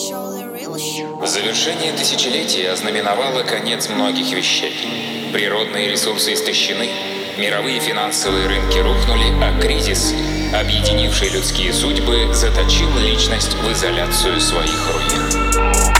Завершение тысячелетия ознаменовало конец многих вещей. Природные ресурсы истощены, мировые финансовые рынки рухнули, а кризис, объединивший людские судьбы, заточил личность в изоляцию своих руин.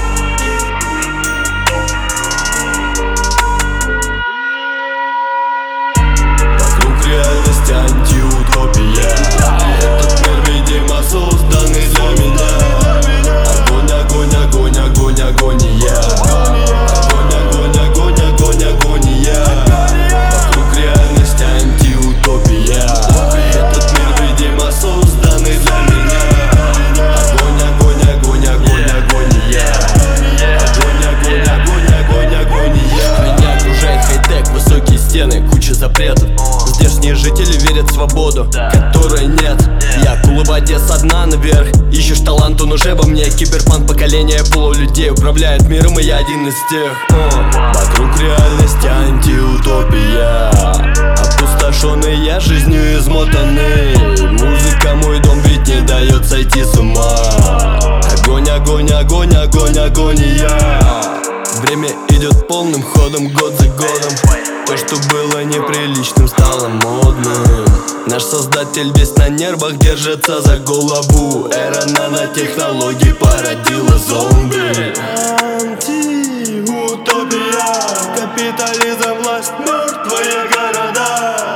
Вокруг реальность антиутопия. Этот мир, видимо, созданный для меня. Огонь, огонь, огонь, огонь, агония. Огонь, огонь, огонь, огонь, агония. Вокруг реальность антиутопия. Этот мир, видимо, созданный для меня. Огонь, огонь, огонь, огонь, агония. Огонь, огонь, огонь, огонь, агония. Меня окружает хай-тек, высокие стены, куча запретов. Здешние жители верят в свободу, которой нет. Я акула в воде со дна наверх. Ищешь талант, он уже во мне. Киберпанк поколение полулюдей управляет миром, и я один из тех. Вокруг реальность антиутопия. Опустошенный я жизнью измотанный. Музыка мой дом, ведь не дает сойти с ума. Огонь, огонь, огонь, огонь, агония. Время идет полным ходом, год за годом. То, что было неприличным, стало модным. Наш создатель весь на нервах, держится за голову. Эра нанотехнологий породила зомби. Антиутопия. Капитализм, власть, мертвые города.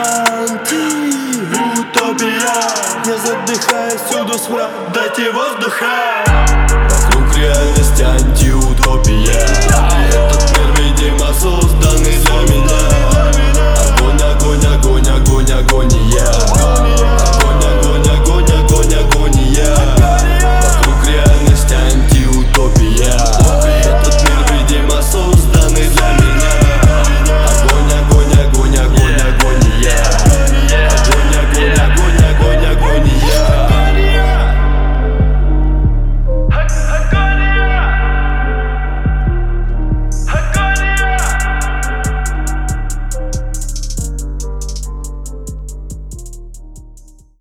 Антиутопия. Не задыхаясь, всюду смрад, дайте воздуха. Вокруг реальность